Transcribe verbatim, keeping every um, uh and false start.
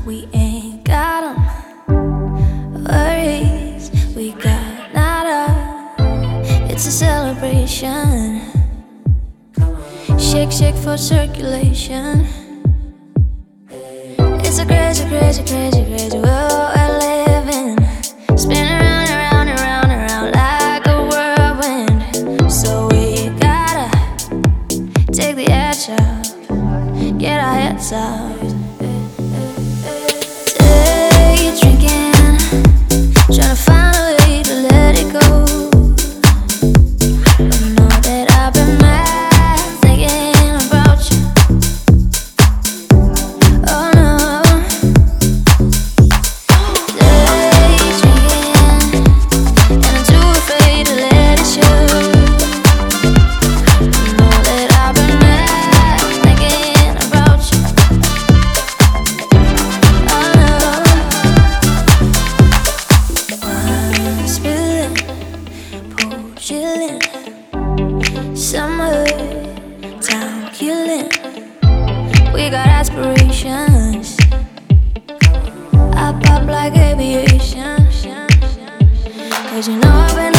We ain't got 'em worries, we got nada. It's a celebration. Shake, shake for circulation. It's a crazy, crazy, crazy, crazy world we're living. Spin around, around, around, around like a whirlwind. So we gotta take the edge off, get our heads out. Day drinking, trying to find a way to let it go. I know that I've been mad thinking about you. Oh no. Day drinking, and I'm too afraid to let it show. I know that I've been mad thinking about you. Oh no. Wine spilling, pool chilling, summer town killing. We got aspirations. I pop like aviation. Cause you know I've been